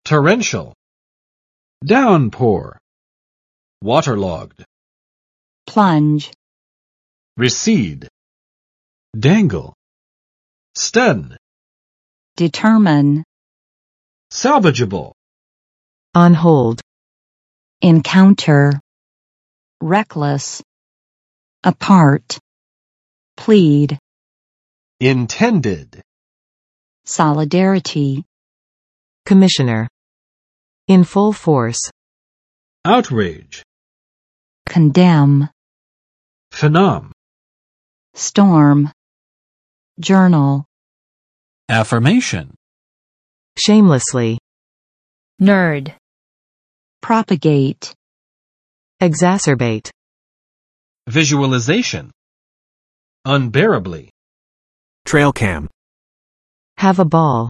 torrential, downpour, waterlogged, plunge, recede, dangle, stun, determine, salvageable, on hold, encounter, reckless, apart, plead, intended, solidarity, commissioner, in full force, outrage, condemn, phenom, storm, journal, affirmation, shamelessly, nerd, propagate, exacerbate, visualization, unbearably, trail cam, have a ball,